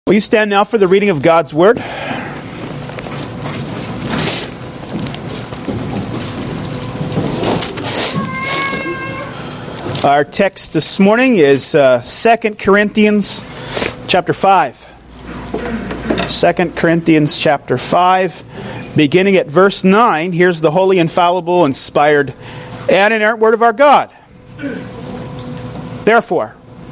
Will you stand now for the reading of God's Word? Our text this morning is 2 Corinthians chapter 5. 2 Corinthians chapter 5, beginning at verse 9. Here's the holy, infallible, inspired, and inerrant Word of our God. Therefore,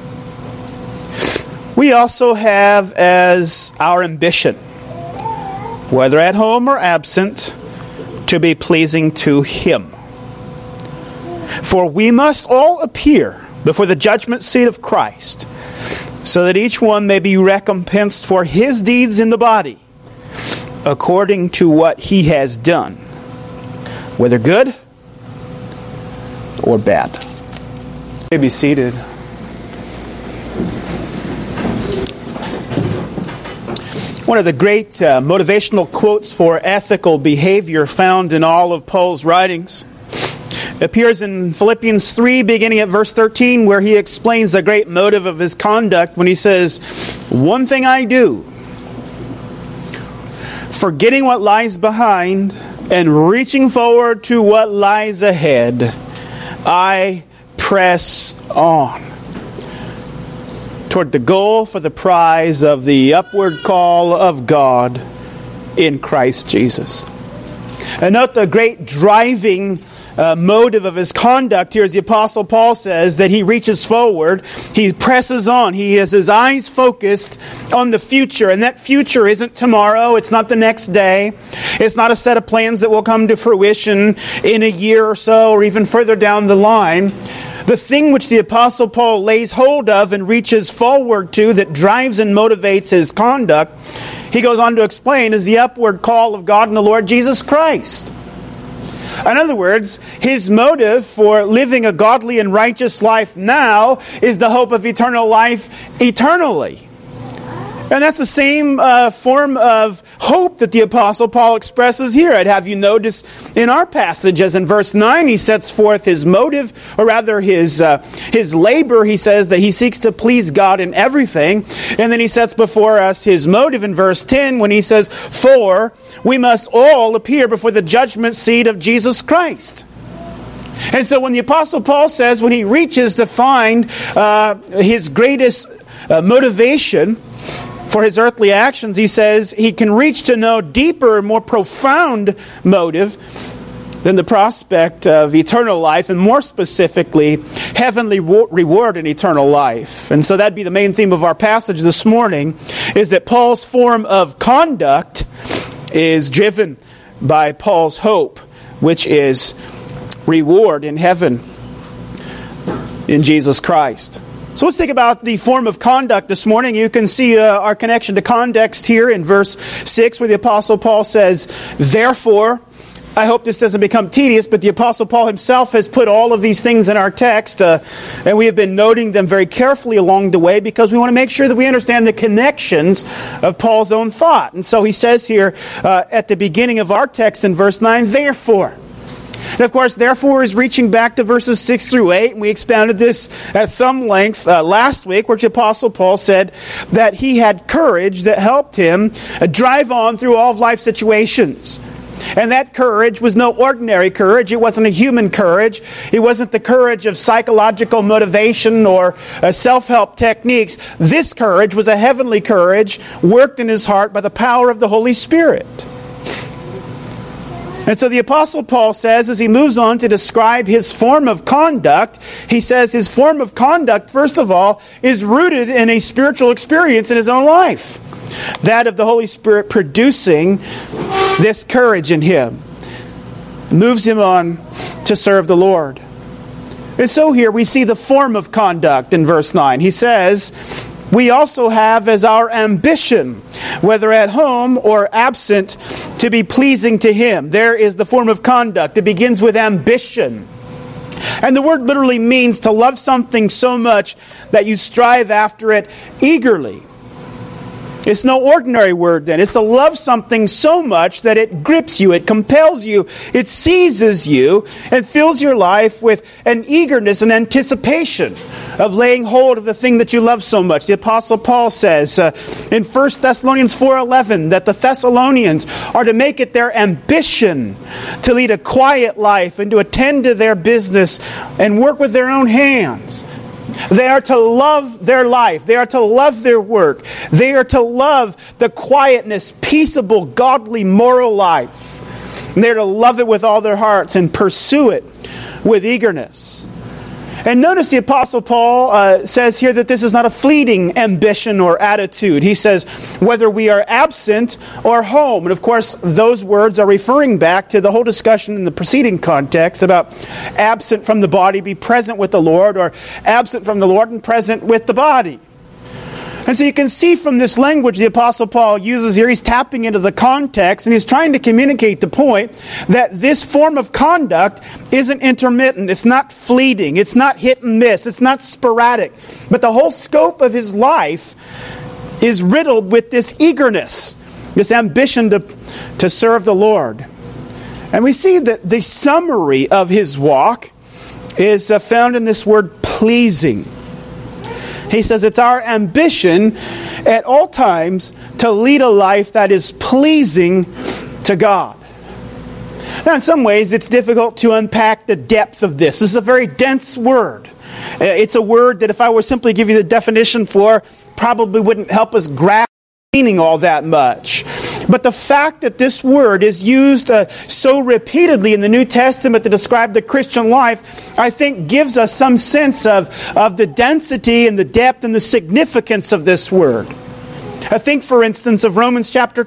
we also have as our ambition, whether at home or absent, to be pleasing to Him. For we must all appear before the judgment seat of Christ, so that each one may be recompensed for his deeds in the body, according to what he has done, whether good or bad. You may be seated. One of the great motivational quotes for ethical behavior found in all of Paul's writings appears in Philippians 3, beginning at verse 13, where he explains the great motive of his conduct when he says, "One thing I do, forgetting what lies behind and reaching forward to what lies ahead, I press on toward the goal for the prize of the upward call of God in Christ Jesus." And note the great driving motive of his conduct here, as the Apostle Paul says, that he reaches forward, he presses on, he has his eyes focused on the future, and that future isn't tomorrow, it's not the next day, it's not a set of plans that will come to fruition in a year or so, or even further down the line. The thing which the Apostle Paul lays hold of and reaches forward to, that drives and motivates his conduct, he goes on to explain, is the upward call of God in the Lord Jesus Christ. In other words, his motive for living a godly and righteous life now is the hope of eternal life eternally. And that's the same form of hope that the Apostle Paul expresses here. I'd have you notice in our passage, as in verse 9, he sets forth his motive, or rather his labor. He says that he seeks to please God in everything. And then he sets before us his motive in verse 10 when he says, "For we must all appear before the judgment seat of Jesus Christ." And so when the Apostle Paul says, when he reaches to find his greatest motivation for his earthly actions, he says he can reach to know deeper and more profound motive than the prospect of eternal life, and more specifically, heavenly reward in eternal life. And so that'd be the main theme of our passage this morning, is that Paul's form of conduct is driven by Paul's hope, which is reward in heaven in Jesus Christ. So let's think about the form of conduct this morning. You can see our connection to context here in verse 6, where the Apostle Paul says, "Therefore," I hope this doesn't become tedious, but the Apostle Paul himself has put all of these things in our text, and we have been noting them very carefully along the way because we want to make sure that we understand the connections of Paul's own thought. And so he says here at the beginning of our text in verse 9, "Therefore." And of course, therefore is reaching back to verses 6 through 8, and we expounded this at some length last week, where the Apostle Paul said that he had courage that helped him drive on through all of life's situations. And that courage was no ordinary courage. It wasn't a human courage. It wasn't the courage of psychological motivation or self-help techniques. This courage was a heavenly courage worked in his heart by the power of the Holy Spirit. And so the Apostle Paul says, as he moves on to describe his form of conduct, he says his form of conduct, first of all, is rooted in a spiritual experience in his own life. That of the Holy Spirit producing this courage in him. It moves him on to serve the Lord. And so here we see the form of conduct in verse 9. He says, "We also have as our ambition, whether at home or absent, to be pleasing to Him." There is the form of conduct. It begins with ambition. And the word literally means to love something so much that you strive after it eagerly. It's no ordinary word then. It's to love something so much that it grips you, it compels you, it seizes you, and fills your life with an eagerness and anticipation of laying hold of the thing that you love so much. The Apostle Paul says in 1 Thessalonians 4:11 that the Thessalonians are to make it their ambition to lead a quiet life and to attend to their business and work with their own hands. They are to love their life. They are to love their work. They are to love the quietness, peaceable, godly, moral life. And they are to love it with all their hearts and pursue it with eagerness. And notice the Apostle Paul says here that this is not a fleeting ambition or attitude. He says, whether we are absent or home. And of course, those words are referring back to the whole discussion in the preceding context about absent from the body, be present with the Lord, or absent from the Lord and present with the body. And so you can see from this language the Apostle Paul uses here, he's tapping into the context and he's trying to communicate the point that this form of conduct isn't intermittent, it's not fleeting, it's not hit and miss, it's not sporadic. But the whole scope of his life is riddled with this eagerness, this ambition to serve the Lord. And we see that the summary of his walk is found in this word pleasing. He says it's our ambition at all times to lead a life that is pleasing to God. Now, in some ways, it's difficult to unpack the depth of this. This is a very dense word. It's a word that if I were simply to give you the definition for, probably wouldn't help us grasp the meaning all that much. But the fact that this word is used so repeatedly in the New Testament to describe the Christian life, I think gives us some sense of the density and the depth and the significance of this word. I think, for instance, of Romans chapter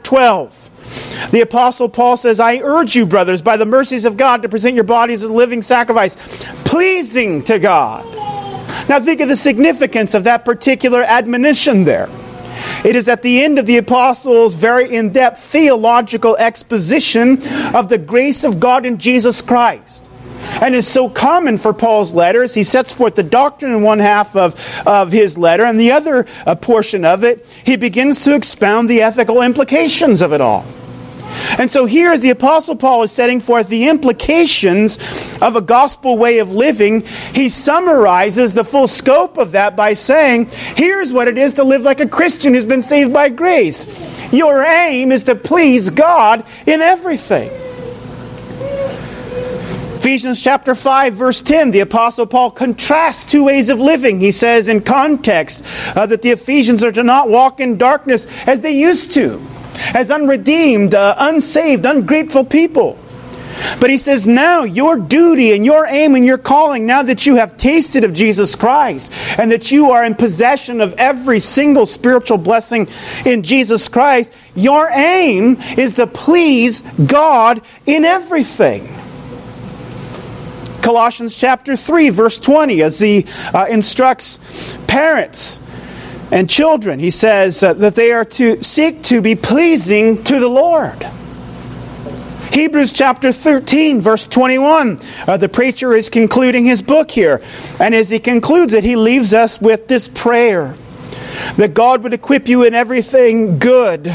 12. The Apostle Paul says, I urge you, brothers, by the mercies of God, to present your bodies as a living sacrifice, pleasing to God. Now think of the significance of that particular admonition there. It is at the end of the Apostle's very in-depth theological exposition of the grace of God in Jesus Christ. And it's so common for Paul's letters. He sets forth the doctrine in one half of his letter, and the other portion of it, he begins to expound the ethical implications of it all. And so here, as the Apostle Paul is setting forth the implications of a gospel way of living, he summarizes the full scope of that by saying, here's what it is to live like a Christian who's been saved by grace. Your aim is to please God in everything. Ephesians chapter 5, verse 10, the Apostle Paul contrasts two ways of living. He says in context that the Ephesians are to not walk in darkness as they used to, as unredeemed, unsaved, ungrateful people. But he says now your duty and your aim and your calling, now that you have tasted of Jesus Christ and that you are in possession of every single spiritual blessing in Jesus Christ, your aim is to please God in everything. Colossians chapter 3, verse 20, as he instructs parents and children, he says that they are to seek to be pleasing to the Lord. Hebrews chapter 13, verse 21, the preacher is concluding his book here. And as he concludes it, he leaves us with this prayer, that God would equip you in everything good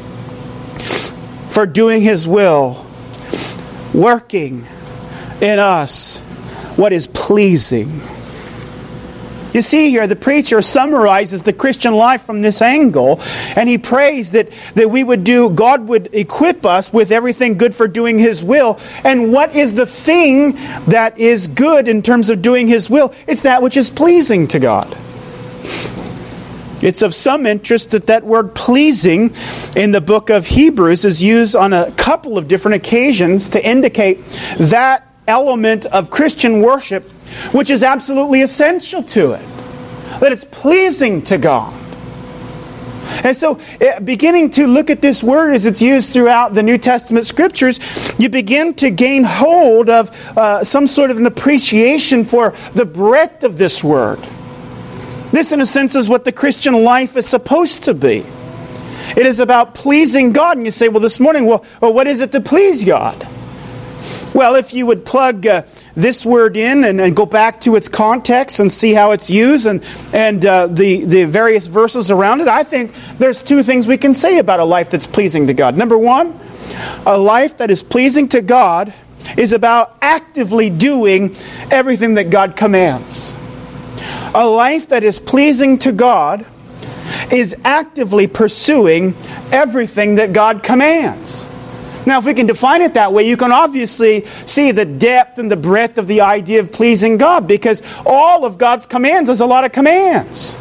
for doing His will, working in us what is pleasing. You see here, the preacher summarizes the Christian life from this angle, and he prays that God would equip us with everything good for doing His will. And what is the thing that is good in terms of doing His will? It's that which is pleasing to God. It's of some interest that word pleasing in the book of Hebrews is used on a couple of different occasions to indicate that element of Christian worship which is absolutely essential to it, that it's pleasing to God. And so, beginning to look at this word as it's used throughout the New Testament Scriptures, you begin to gain hold of some sort of an appreciation for the breadth of this word. This, in a sense, is what the Christian life is supposed to be. It is about pleasing God. And you say, well, this morning, what is it to please God? Well, if you would plug this word in and go back to its context and see how it's used and the various verses around it, I think there's two things we can say about a life that's pleasing to God. Number one, a life that is pleasing to God is about actively doing everything that God commands. A life that is pleasing to God is actively pursuing everything that God commands. Now, if we can define it that way, you can obviously see the depth and the breadth of the idea of pleasing God, because all of God's commands is a lot of commands.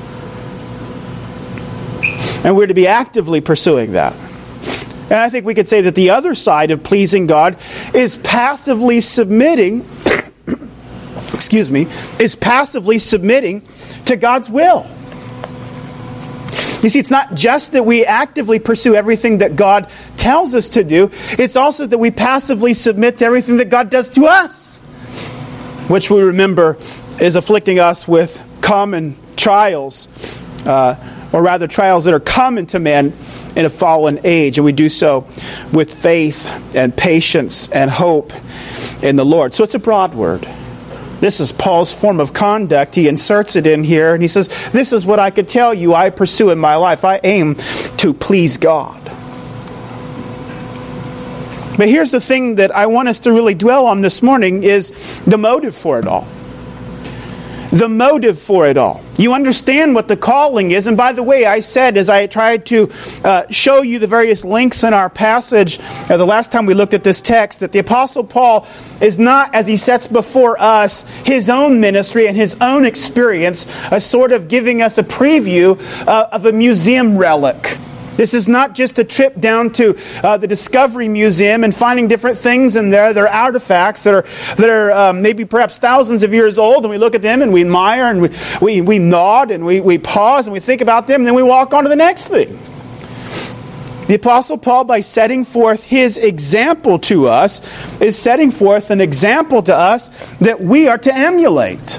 And we're to be actively pursuing that. And I think we could say that the other side of pleasing God is passively submitting, is passively submitting to God's will. You see, it's not just that we actively pursue everything that God tells us to do. It's also that we passively submit to everything that God does to us, which we remember is afflicting us with common trials, or rather trials that are common to man in a fallen age. And we do so with faith and patience and hope in the Lord. So it's a broad word. This is Paul's form of conduct. He inserts it in here, and he says, this is what I could tell you I pursue in my life. I aim to please God. But here's the thing that I want us to really dwell on this morning is the motive for it all. The motive for it all. You understand what the calling is. And by the way, I said as I tried to show you the various links in our passage the last time we looked at this text, that the Apostle Paul is not, as he sets before us his own ministry and his own experience, a sort of giving us a preview of a museum relic. This is not just a trip down to the Discovery Museum and finding different things in there. They're artifacts that are maybe perhaps thousands of years old, and we look at them and we admire and we nod and we pause and we think about them, and then we walk on to the next thing. The Apostle Paul, by setting forth his example to us, is setting forth an example to us that we are to emulate.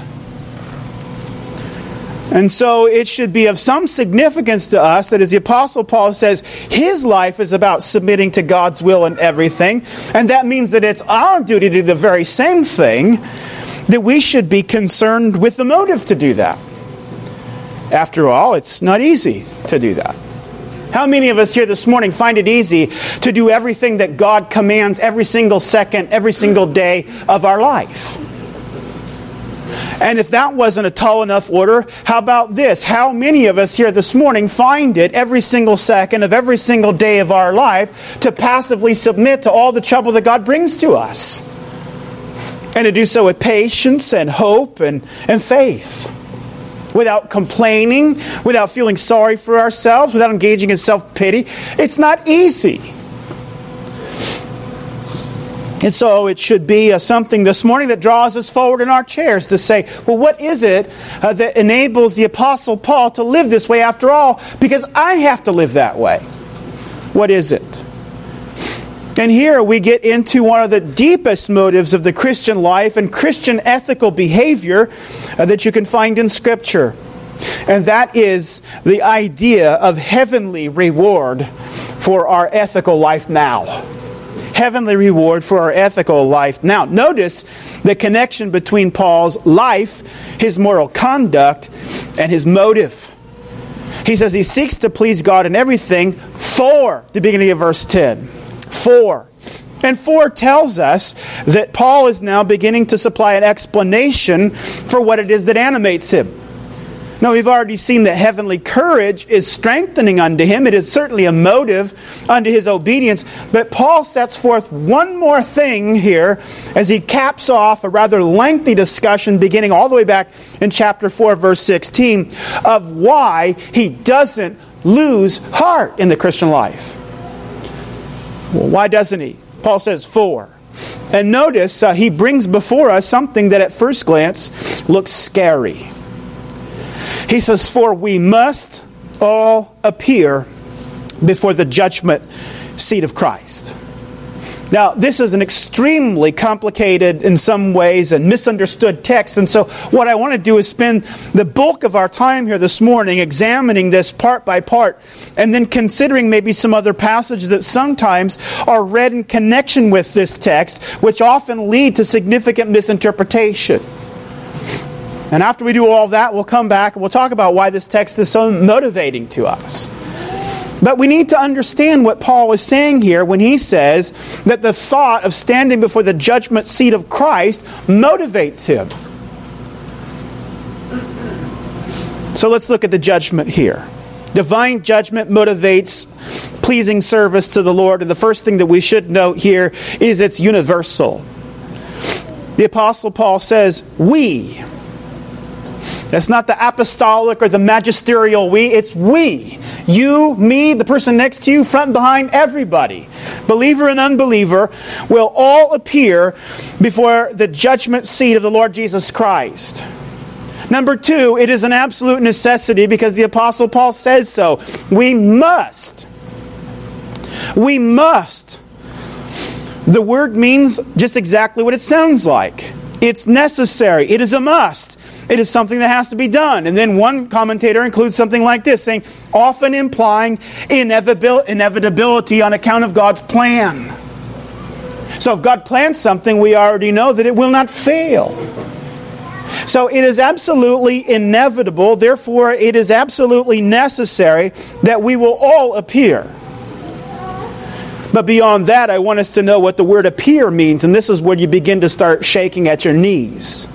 And so it should be of some significance to us that as the Apostle Paul says, his life is about submitting to God's will in everything. And that means that it's our duty to do the very same thing, that we should be concerned with the motive to do that. After all, it's not easy to do that. How many of us here this morning find it easy to do everything that God commands every single second, every single day of our life? And if that wasn't a tall enough order, how about this? How many of us here this morning find it every single second of every single day of our life to passively submit to all the trouble that God brings to us? And to do so with patience and hope and faith. Without complaining, without feeling sorry for ourselves, without engaging in self-pity. It's not easy. And so it should be something this morning that draws us forward in our chairs to say, well, what is it that enables the Apostle Paul to live this way after all? Because I have to live that way. What is it? And here we get into one of the deepest motives of the Christian life and Christian ethical behavior that you can find in Scripture. And that is the idea of heavenly reward for our ethical life now. Heavenly reward for our ethical life. Now, notice the connection between Paul's life, his moral conduct, and his motive. He says he seeks to please God in everything for, the beginning of verse 10. For. And for tells us that Paul is now beginning to supply an explanation for what it is that animates him. Now, we've already seen that heavenly courage is strengthening unto him. It is certainly a motive unto his obedience. But Paul sets forth one more thing here as he caps off a rather lengthy discussion beginning all the way back in chapter 4, verse 16, of why he doesn't lose heart in the Christian life. Well, why doesn't he? Paul says, for. And notice he brings before us something that at first glance looks scary. He says, for we must all appear before the judgment seat of Christ. Now, this is an extremely complicated, in some ways, and misunderstood text. And so what I want to do is spend the bulk of our time here this morning examining this part by part, and then considering maybe some other passages that sometimes are read in connection with this text, which often lead to significant misinterpretation. And after we do all that, we'll come back and we'll talk about why this text is so motivating to us. But we need to understand what Paul is saying here when he says that the thought of standing before the judgment seat of Christ motivates him. So let's look at the judgment here. Divine judgment motivates pleasing service to the Lord. And the first thing that we should note here is it's universal. The Apostle Paul says, we. That's not the apostolic or the magisterial we. It's we. You, me, the person next to you, front and behind, everybody. Believer and unbeliever will all appear before the judgment seat of the Lord Jesus Christ. Number two, it is an absolute necessity because the Apostle Paul says so. We must. We must. The word means just exactly what it sounds like. It's necessary. It is a must. It is something that has to be done. And then one commentator includes something like this, saying, often implying inevitability on account of God's plan. So if God plans something, we already know that it will not fail. So it is absolutely inevitable, therefore it is absolutely necessary that we will all appear. But beyond that, I want us to know what the word appear means, and this is where you begin to start shaking at your knees.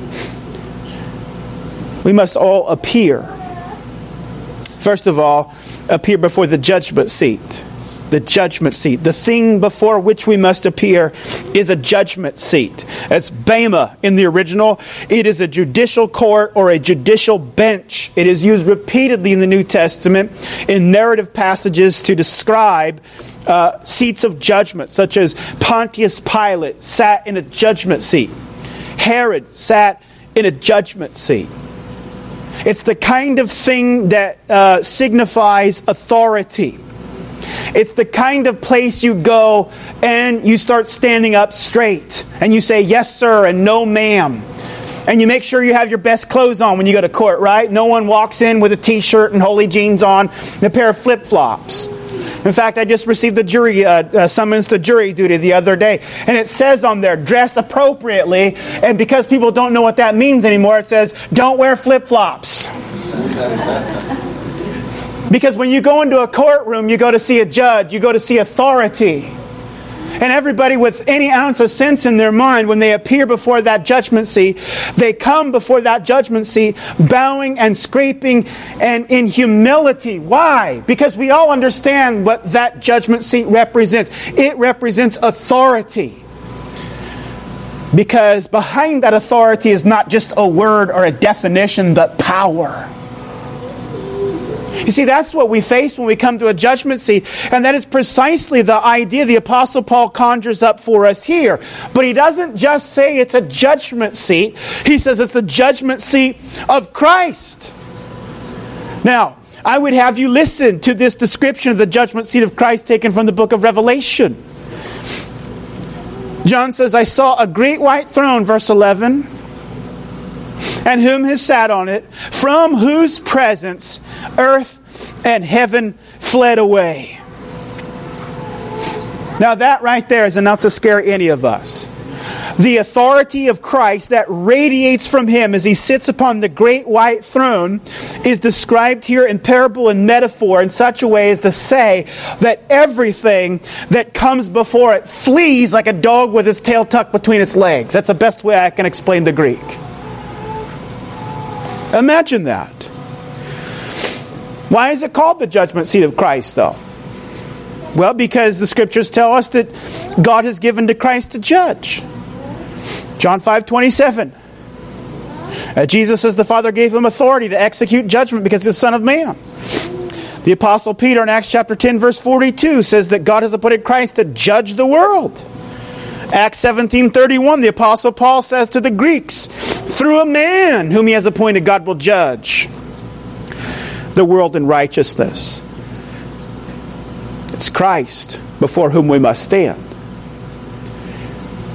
We must all appear. First of all, appear before the judgment seat. The judgment seat. The thing before which we must appear is a judgment seat. That's bema in the original. It is a judicial court or a judicial bench. It is used repeatedly in the New Testament in narrative passages to describe seats of judgment, such as Pontius Pilate sat in a judgment seat. Herod sat in a judgment seat. It's the kind of thing that signifies authority. It's the kind of place you go and you start standing up straight. And you say, yes, sir, and no, ma'am. And you make sure you have your best clothes on when you go to court, right? No one walks in with a t-shirt and holy jeans on and a pair of flip-flops. In fact, I just received a jury summons to jury duty the other day. And it says on there, dress appropriately. And because people don't know what that means anymore, it says, don't wear flip-flops. Because when you go into a courtroom, you go to see a judge, you go to see authority. And everybody with any ounce of sense in their mind, when they appear before that judgment seat, they come before that judgment seat bowing and scraping and in humility. Why? Because we all understand what that judgment seat represents. It represents authority. Because behind that authority is not just a word or a definition, but power. You see, that's what we face when we come to a judgment seat. And that is precisely the idea the Apostle Paul conjures up for us here. But he doesn't just say it's a judgment seat. He says it's the judgment seat of Christ. Now, I would have you listen to this description of the judgment seat of Christ taken from the book of Revelation. John says, I saw a great white throne, verse 11, and whom has sat on it, from whose presence earth and heaven fled away. Now that right there is enough to scare any of us. The authority of Christ that radiates from Him as He sits upon the great white throne is described here in parable and metaphor in such a way as to say that everything that comes before it flees like a dog with its tail tucked between its legs. That's the best way I can explain the Greek. Imagine that. Why is it called the judgment seat of Christ, though? Well, because the Scriptures tell us that God has given to Christ to judge. John 5:27. Jesus says the Father gave Him authority to execute judgment because He's the Son of Man. The Apostle Peter in Acts chapter 10, verse 42 says that God has appointed Christ to judge the world. Acts 17:31, the Apostle Paul says to the Greeks, through a man whom He has appointed, God will judge the world in righteousness. It's Christ before whom we must stand.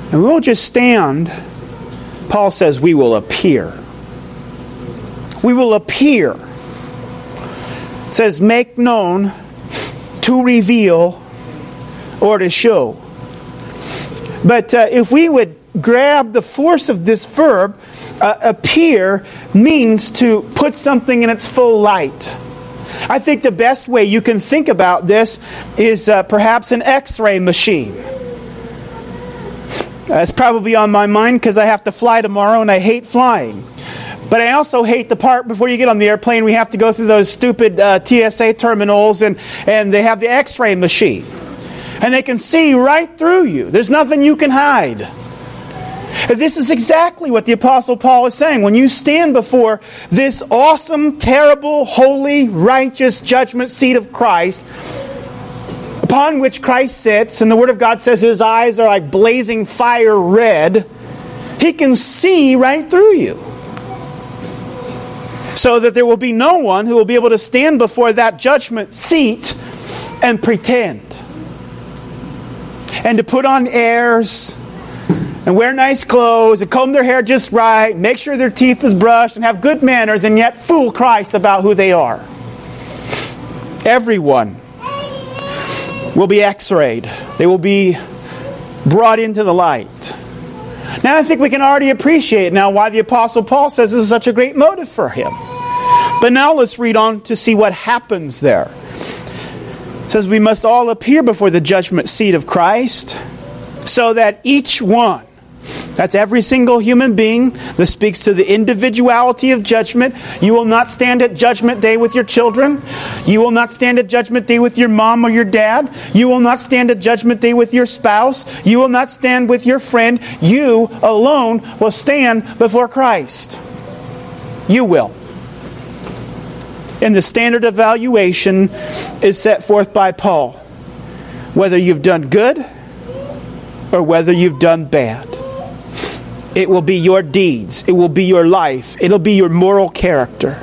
And we won't just stand. Paul says we will appear. We will appear. It says make known, to reveal, or to show. But if we would grab the force of this verb, appear means to put something in its full light. I think the best way you can think about this is perhaps an X-ray machine. It's probably on my mind because I have to fly tomorrow and I hate flying. But I also hate the part before you get on the airplane, we have to go through those stupid TSA terminals and they have the X-ray machine. And they can see right through you. There's nothing you can hide. This is exactly what the Apostle Paul is saying. When you stand before this awesome, terrible, holy, righteous judgment seat of Christ, upon which Christ sits, and the Word of God says his eyes are like blazing fire red, he can see right through you. So that there will be no one who will be able to stand before that judgment seat and pretend. And to put on airs, and wear nice clothes, and comb their hair just right, make sure their teeth is brushed, and have good manners, and yet fool Christ about who they are. Everyone will be X-rayed. They will be brought into the light. Now I think we can already appreciate now why the Apostle Paul says this is such a great motive for him. But now let's read on to see what happens there. It says we must all appear before the judgment seat of Christ, so that each one, that's every single human being, this speaks to the individuality of judgment. You will not stand at judgment day with your children. You will not stand at judgment day with your mom or your dad. You will not stand at judgment day with your spouse. You will not stand with your friend. You alone will stand before Christ. You will. And the standard evaluation is set forth by Paul. Whether you've done good or whether you've done bad. It will be your deeds. It will be your life. It'll be your moral character.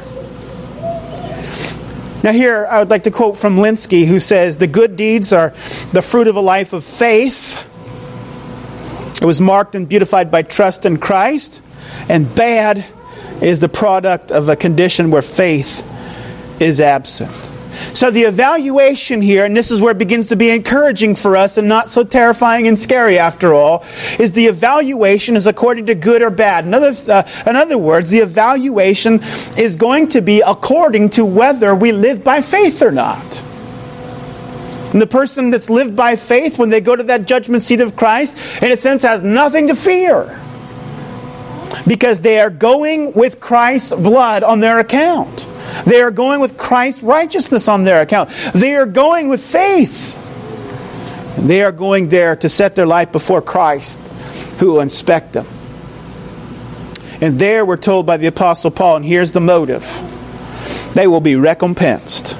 Now here, I would like to quote from Linsky, who says, the good deeds are the fruit of a life of faith. It was marked and beautified by trust in Christ. And bad is the product of a condition where faith is absent. So the evaluation here, and this is where it begins to be encouraging for us and not so terrifying and scary after all, is the evaluation is according to good or bad. In other words, the evaluation is going to be according to whether we live by faith or not. And the person that's lived by faith, when they go to that judgment seat of Christ, in a sense has nothing to fear. Because they are going with Christ's blood on their account. They are going with Christ's righteousness on their account. They are going with faith. And they are going there to set their life before Christ, who will inspect them. And there we're told by the Apostle Paul, and here's the motive. They will be recompensed.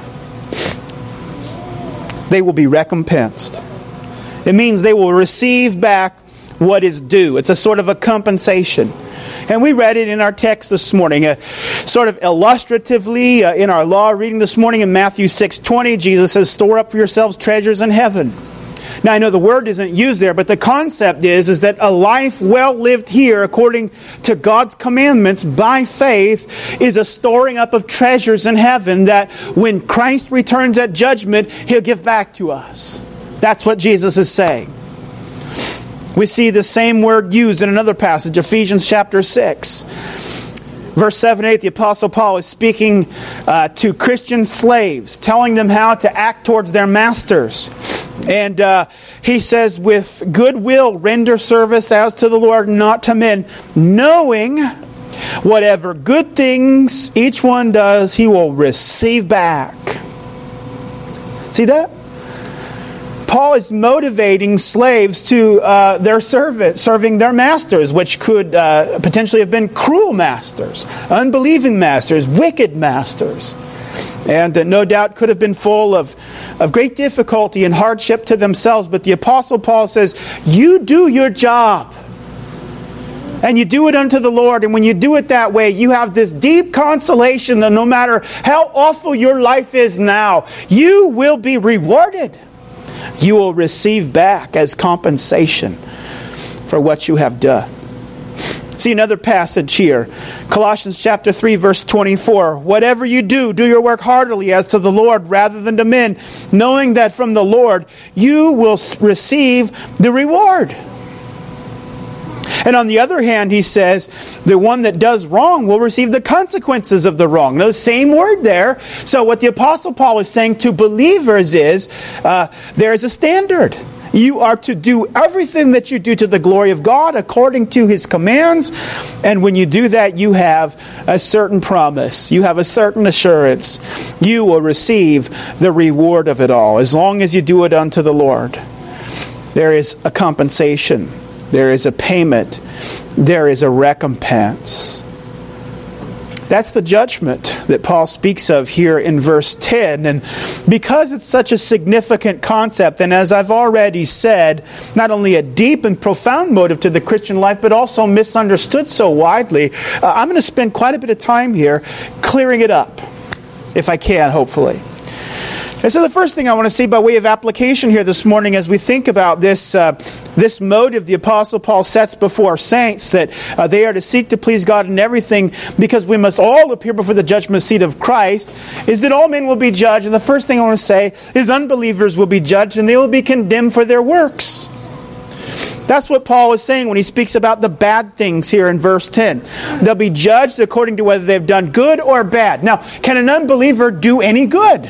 They will be recompensed. It means they will receive back what is due. It's a sort of a compensation. And we read it in our text this morning, sort of illustratively in our law reading this morning in Matthew 6:20. Jesus says, store up for yourselves treasures in heaven. Now I know the word isn't used there, but the concept is that a life well lived here according to God's commandments by faith is a storing up of treasures in heaven that when Christ returns at judgment, He'll give back to us. That's what Jesus is saying. We see the same word used in another passage, Ephesians chapter 6. Verse 7 and 8, the Apostle Paul is speaking to Christian slaves, telling them how to act towards their masters. And he says, with goodwill render service as to the Lord, not to men, knowing whatever good things each one does, he will receive back. See that? Paul is motivating slaves to their service, serving their masters, which could potentially have been cruel masters, unbelieving masters, wicked masters. And no doubt could have been full of great difficulty and hardship to themselves. But the Apostle Paul says, you do your job. And you do it unto the Lord. And when you do it that way, you have this deep consolation that no matter how awful your life is now, you will be rewarded. You will receive back as compensation for what you have done. See another passage here. Colossians chapter 3, verse 24. Whatever you do, do your work heartily as to the Lord rather than to men, knowing that from the Lord you will receive the reward. And on the other hand, he says, the one that does wrong will receive the consequences of the wrong. No, same word there. So what the Apostle Paul is saying to believers is, there is a standard. You are to do everything that you do to the glory of God according to His commands. And when you do that, you have a certain promise. You have a certain assurance. You will receive the reward of it all, as long as you do it unto the Lord. There is a compensation. There is a payment. There is a recompense. That's the judgment that Paul speaks of here in verse 10. And because it's such a significant concept, and as I've already said, not only a deep and profound motive to the Christian life, but also misunderstood so widely, I'm going to spend quite a bit of time here clearing it up, if I can, hopefully. And so the first thing I want to see by way of application here this morning as we think about this motive the Apostle Paul sets before saints, that they are to seek to please God in everything because we must all appear before the judgment seat of Christ, is that all men will be judged. And the first thing I want to say is unbelievers will be judged and they will be condemned for their works. That's what Paul is saying when he speaks about the bad things here in verse 10. They'll be judged according to whether they've done good or bad. Now, can an unbeliever do any good?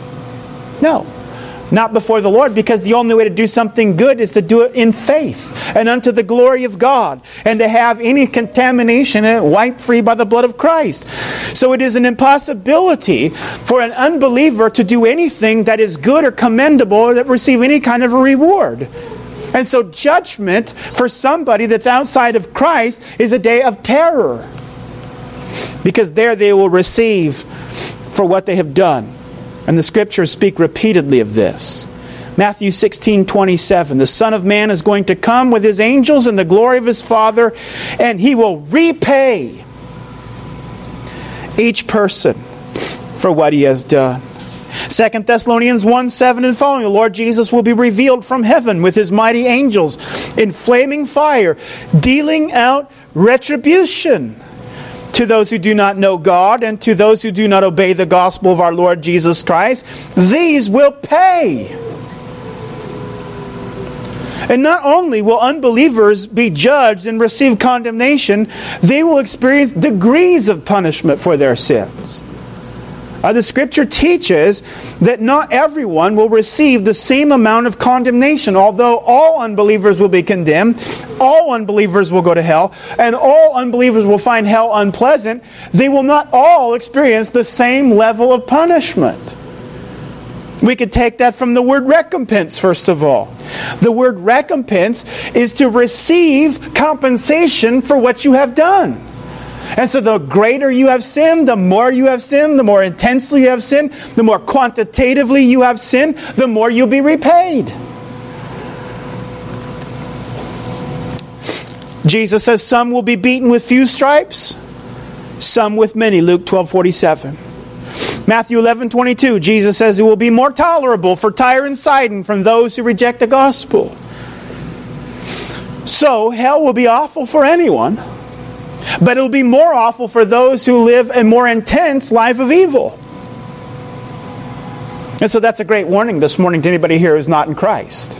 No, not before the Lord, because the only way to do something good is to do it in faith and unto the glory of God, and to have any contamination in it wiped free by the blood of Christ. So it is an impossibility for an unbeliever to do anything that is good or commendable or that receive any kind of a reward. And so judgment for somebody that's outside of Christ is a day of terror, because there they will receive for what they have done. And the Scriptures speak repeatedly of this. Matthew 16:27. The Son of Man is going to come with His angels in the glory of His Father, and He will repay each person for what he has done. 2 Thessalonians 1:7 and following. The Lord Jesus will be revealed from heaven with His mighty angels in flaming fire, dealing out retribution to those who do not know God and to those who do not obey the gospel of our Lord Jesus Christ. These will pay. And not only will unbelievers be judged and receive condemnation, they will experience degrees of punishment for their sins. The Scripture teaches that not everyone will receive the same amount of condemnation. Although all unbelievers will be condemned, all unbelievers will go to hell, and all unbelievers will find hell unpleasant, they will not all experience the same level of punishment. We could take that from the word recompense, first of all. The word recompense is to receive compensation for what you have done. And so the greater you have sinned, the more you have sinned, the more intensely you have sinned, the more quantitatively you have sinned, the more you'll be repaid. Jesus says some will be beaten with few stripes, some with many. Luke 12:47. Matthew 11:22. Jesus says it will be more tolerable for Tyre and Sidon from those who reject the gospel. So hell will be awful for anyone, but it will be more awful for those who live a more intense life of evil. And so that's a great warning this morning to anybody here who's not in Christ.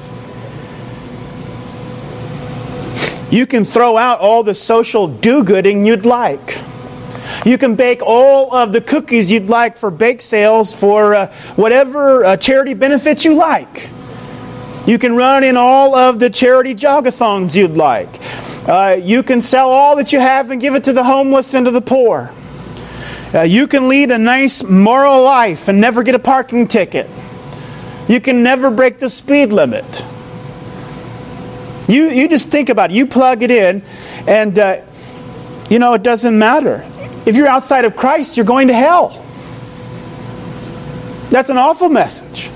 You can throw out all the social do-gooding you'd like. You can bake all of the cookies you'd like for bake sales for whatever charity benefits you like. You can run in all of the charity jogathons you'd like. You can sell all that you have and give it to the homeless and to the poor. You can lead a nice moral life and never get a parking ticket. You can never break the speed limit. You just think about it. You plug it in and, it doesn't matter. If you're outside of Christ, you're going to hell. That's an awful message.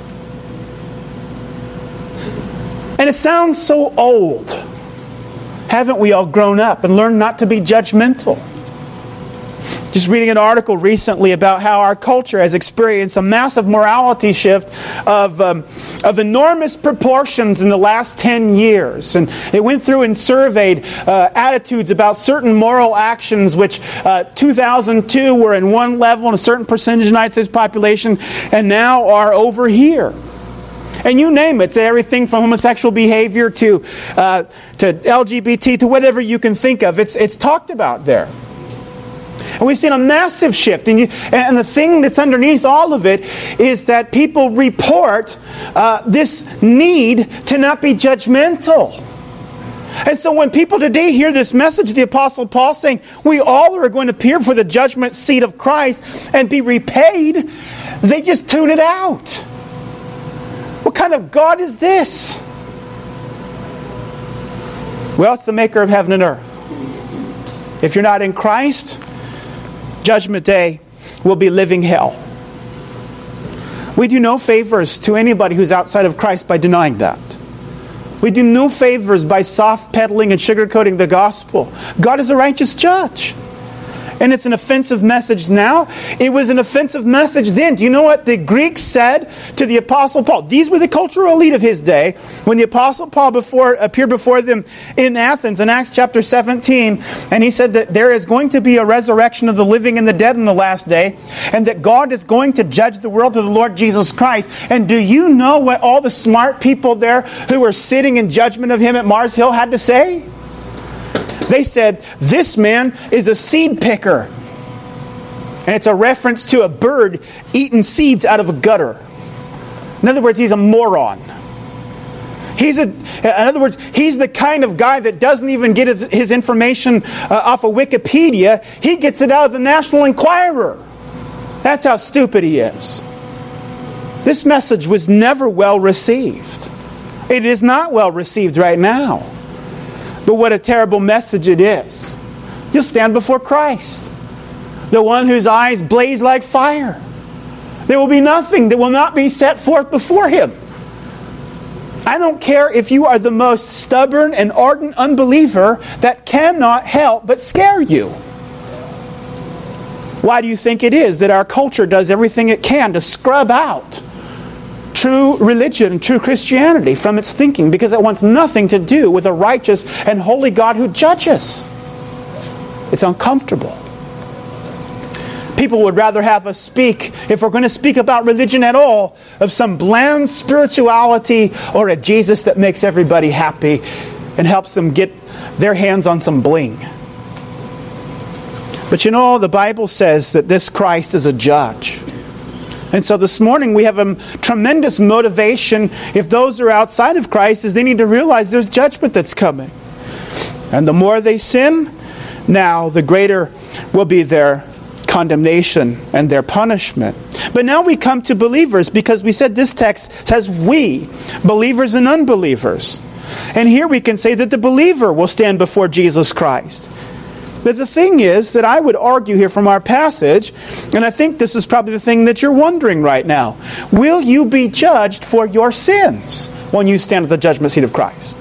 And it sounds so old. Haven't we all grown up and learned not to be judgmental? Just reading an article recently about how our culture has experienced a massive morality shift of enormous proportions in the last 10 years. And it went through and surveyed attitudes about certain moral actions which 2002 were in one level in a certain percentage of the United States population and now are over here. And you name it, everything from homosexual behavior to LGBT to whatever you can think of. It's talked about there. And we've seen a massive shift. And the thing that's underneath all of it is that people report this need to not be judgmental. And so when people today hear this message of the Apostle Paul saying, we all are going to appear before the judgment seat of Christ and be repaid, they just tune it out. What kind of God is this? Well, it's the maker of heaven and earth. If you're not in Christ, Judgment Day will be living hell. We do no favors to anybody who's outside of Christ by denying that. We do no favors by soft-pedaling and sugarcoating the gospel. God is a righteous judge. And it's an offensive message now. It was an offensive message then. Do you know what the Greeks said to the Apostle Paul? These were the cultural elite of his day. When the Apostle Paul appeared before them in Athens in Acts chapter 17, and he said that there is going to be a resurrection of the living and the dead in the last day, and that God is going to judge the world through the Lord Jesus Christ. And do you know what all the smart people there who were sitting in judgment of him at Mars Hill had to say? They said, this man is a seed picker. And it's a reference to a bird eating seeds out of a gutter. In other words, he's a moron. In other words, he's the kind of guy that doesn't even get his information off of Wikipedia. He gets it out of the National Enquirer. That's how stupid he is. This message was never well received. It is not well received right now. But what a terrible message it is. You'll stand before Christ, the one whose eyes blaze like fire. There will be nothing that will not be set forth before Him. I don't care if you are the most stubborn and ardent unbeliever, that cannot help but scare you. Why do you think it is that our culture does everything it can to scrub out true religion, true Christianity from its thinking? Because it wants nothing to do with a righteous and holy God who judges. It's uncomfortable. People would rather have us speak, if we're going to speak about religion at all, of some bland spirituality or a Jesus that makes everybody happy and helps them get their hands on some bling. But you know, the Bible says that this Christ is a judge. And so this morning we have a tremendous motivation, if those are outside of Christ, is they need to realize there's judgment that's coming. And the more they sin, now the greater will be their condemnation and their punishment. But now we come to believers, because we said this text says we, believers and unbelievers. And here we can say that the believer will stand before Jesus Christ. But the thing is that I would argue here from our passage, and I think this is probably the thing that you're wondering right now, will you be judged for your sins when you stand at the judgment seat of Christ?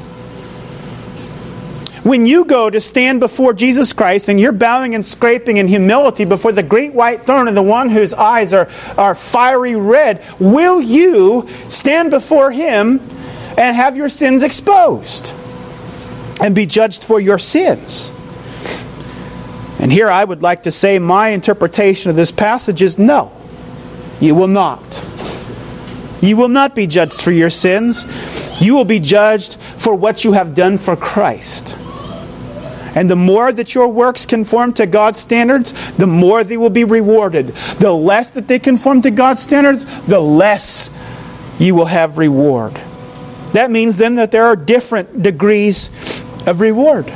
When you go to stand before Jesus Christ and you're bowing and scraping in humility before the great white throne and the one whose eyes are fiery red, will you stand before Him and have your sins exposed and be judged for your sins? And here I would like to say my interpretation of this passage is no, you will not. You will not be judged for your sins. You will be judged for what you have done for Christ. And the more that your works conform to God's standards, the more they will be rewarded. The less that they conform to God's standards, the less you will have reward. That means then that there are different degrees of reward.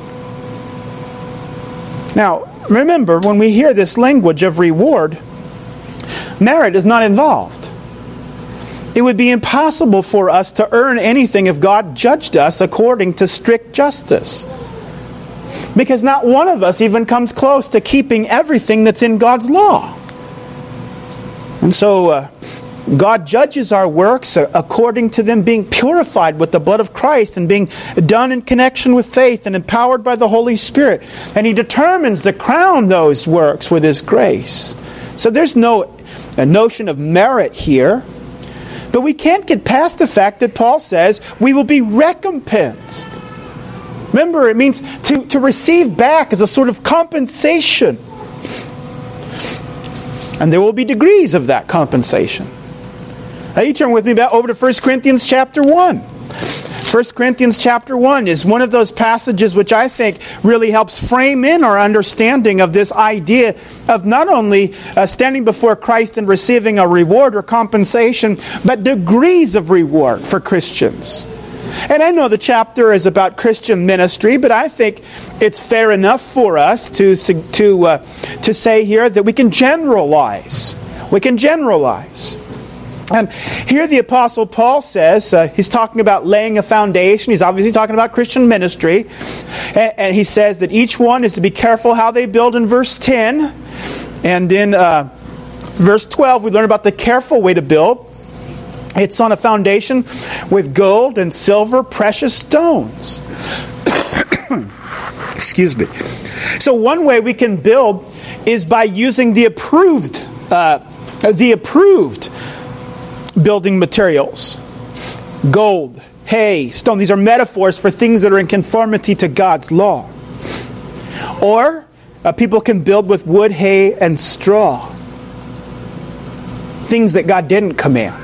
Now, remember, when we hear this language of reward, merit is not involved. It would be impossible for us to earn anything if God judged us according to strict justice. Because not one of us even comes close to keeping everything that's in God's law. And so, God judges our works according to them being purified with the blood of Christ and being done in connection with faith and empowered by the Holy Spirit. And He determines to crown those works with His grace. So there's no notion of merit here. But we can't get past the fact that Paul says we will be recompensed. Remember, it means to receive back as a sort of compensation. And there will be degrees of that compensation. Now you turn with me back over to 1 Corinthians chapter 1. 1 Corinthians chapter 1 is one of those passages which I think really helps frame in our understanding of this idea of not only standing before Christ and receiving a reward or compensation, but degrees of reward for Christians. And I know the chapter is about Christian ministry, but I think it's fair enough for us to say here that we can generalize. We can generalize. And here the Apostle Paul says, he's talking about laying a foundation. He's obviously talking about Christian ministry. And he says that each one is to be careful how they build in verse 10. And in verse 12, we learn about the careful way to build. It's on a foundation with gold and silver, precious stones. Excuse me. So one way we can build is by using the approved building materials. Gold, hay, stone. These are metaphors for things that are in conformity to God's law. Or people can build with wood, hay, and straw. Things that God didn't command.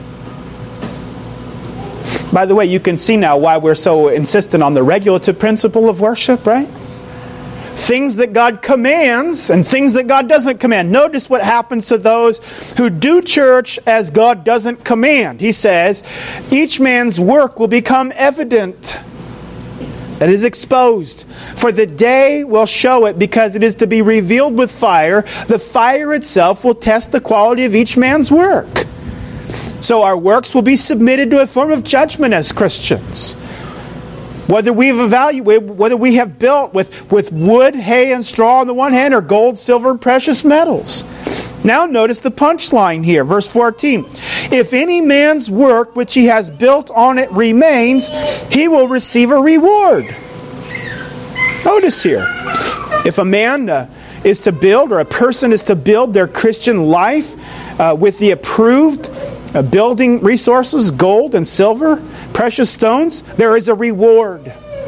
By the way, you can see now why we're so insistent on the regulative principle of worship, right? Things that God commands and things that God doesn't command. Notice what happens to those who do church as God doesn't command. He says, each man's work will become evident. That is exposed. For the day will show it, because it is to be revealed with fire. The fire itself will test the quality of each man's work. So our works will be submitted to a form of judgment as Christians. Whether we have built with wood, hay, and straw on the one hand, or gold, silver, and precious metals. Now notice the punchline here, verse 14. If any man's work which he has built on it remains, he will receive a reward. Notice here, if a man is to build, or a person is to build their Christian life with the approved building resources, gold and silver, precious stones, there is a reward.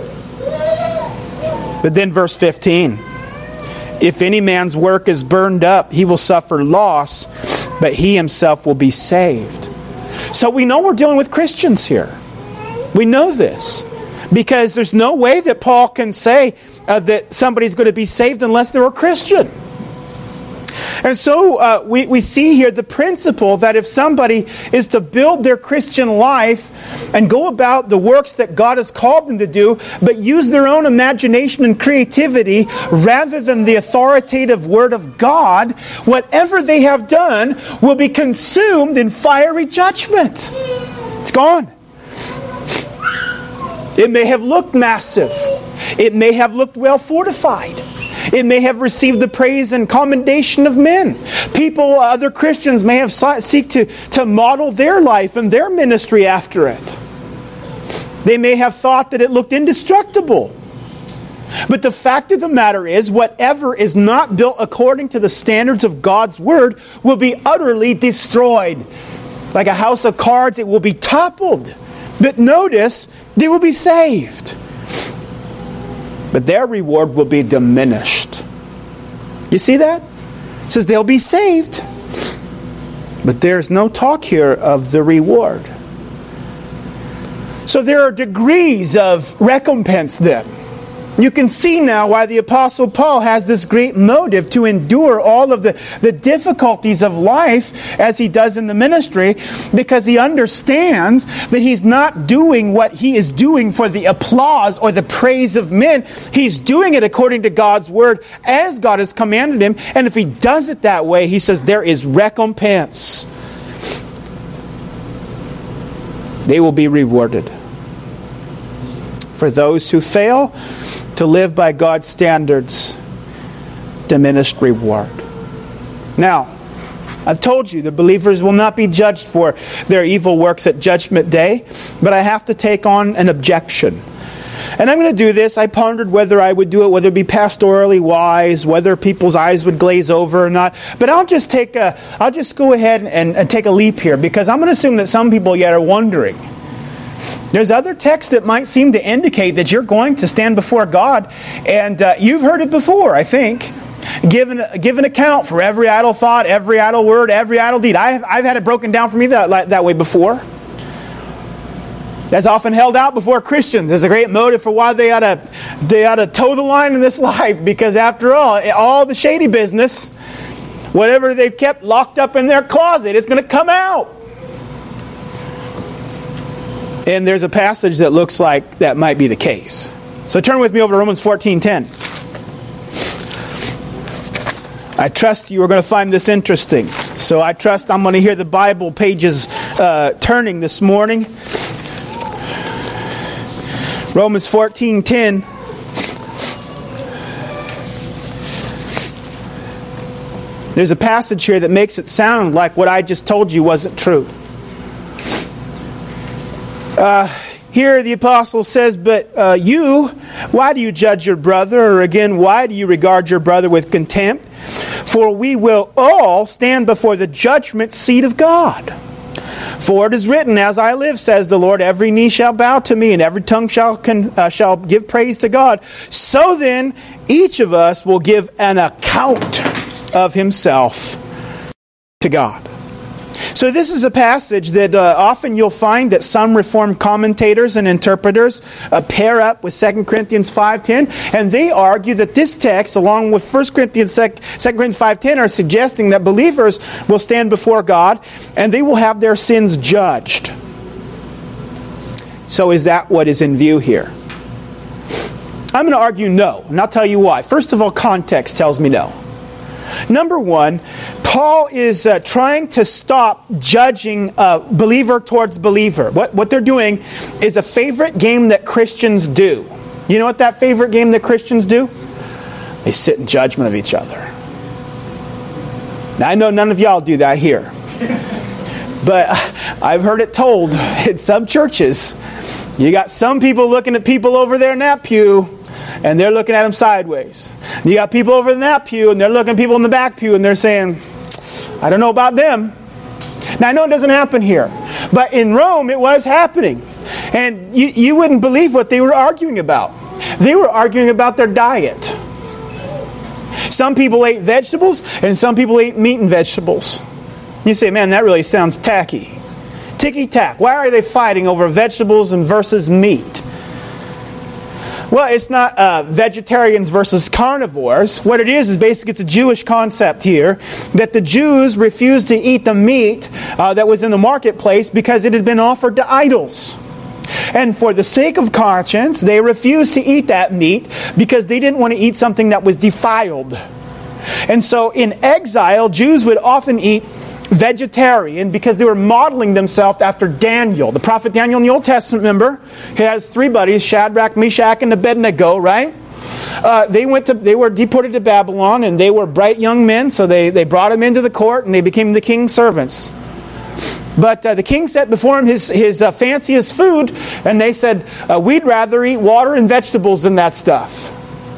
But then verse 15, if any man's work is burned up, he will suffer loss, but he himself will be saved. So we know we're dealing with Christians here. We know this, because there's no way that Paul can say that somebody's going to be saved unless they're a Christian. And so we see here the principle that if somebody is to build their Christian life and go about the works that God has called them to do, but use their own imagination and creativity rather than the authoritative Word of God, whatever they have done will be consumed in fiery judgment. It's gone. It may have looked massive. It may have looked well fortified. It may have received the praise and commendation of men. People, other Christians may have seek to model their life and their ministry after it. They may have thought that it looked indestructible. But the fact of the matter is, whatever is not built according to the standards of God's Word will be utterly destroyed. Like a house of cards, it will be toppled. But notice, they will be saved. But their reward will be diminished. You see that? It says they'll be saved. But there's no talk here of the reward. So there are degrees of recompense then. You can see now why the Apostle Paul has this great motive to endure all of the difficulties of life as he does in the ministry, because he understands that he's not doing what he is doing for the applause or the praise of men. He's doing it according to God's Word as God has commanded him. And if he does it that way, he says there is recompense. They will be rewarded. For those who fail to live by God's standards, diminished reward. Now, I've told you, the believers will not be judged for their evil works at Judgment Day, but I have to take on an objection. And I'm going to do this. I pondered whether I would do it, whether it be pastorally wise, whether people's eyes would glaze over or not. But I'll just go ahead and take a leap here, because I'm going to assume that some people yet are wondering. There's other texts that might seem to indicate that you're going to stand before God, and you've heard it before, I think. Give an account for every idle thought, every idle word, every idle deed. I've had it broken down for me that way before. That's often held out before Christians as a great motive for why they ought to toe the line in this life, because after all the shady business, whatever they've kept locked up in their closet, it's going to come out. And there's a passage that looks like that might be the case. So turn with me over to Romans 14:10. I trust you are going to find this interesting. So I trust I'm going to hear the Bible pages turning this morning. Romans 14:10. There's a passage here that makes it sound like what I just told you wasn't true. Here the apostle says, but you, why do you judge your brother? Or again, why do you regard your brother with contempt? For we will all stand before the judgment seat of God. For it is written, as I live, says the Lord, every knee shall bow to me, and every tongue shall give praise to God. So then, each of us will give an account of himself to God. So this is a passage that often you'll find that some Reformed commentators and interpreters pair up with 2 Corinthians 5:10, and they argue that this text, along with 2 Corinthians 5:10, are suggesting that believers will stand before God and they will have their sins judged. So is that what is in view here? I'm going to argue no, and I'll tell you why. First of all, context tells me no. Number one, Paul is trying to stop judging believer towards believer. What they're doing is a favorite game that Christians do. You know what that favorite game that Christians do? They sit in judgment of each other. Now, I know none of y'all do that here. But I've heard it told in some churches. You got some people looking at people over there in that pew, and they're looking at them sideways. You got people over in that pew, and they're looking at people in the back pew, and they're saying, I don't know about them. Now, I know it doesn't happen here, but in Rome, it was happening. And you wouldn't believe what they were arguing about. They were arguing about their diet. Some people ate vegetables, and some people ate meat and vegetables. You say, man, that really sounds tacky. Ticky-tack. Why are they fighting over vegetables and versus meat? Well, it's not vegetarians versus carnivores. What it is basically it's a Jewish concept here that the Jews refused to eat the meat that was in the marketplace because it had been offered to idols. And for the sake of conscience, they refused to eat that meat because they didn't want to eat something that was defiled. And so in exile, Jews would often eat vegetarian because they were modeling themselves after Daniel. The prophet Daniel in the Old Testament, remember? He has three buddies, Shadrach, Meshach, and Abednego, right? They were deported to Babylon, and they were bright young men, so they brought them into the court, and they became the king's servants. But the king set before him his fanciest food, and they said, we'd rather eat water and vegetables than that stuff.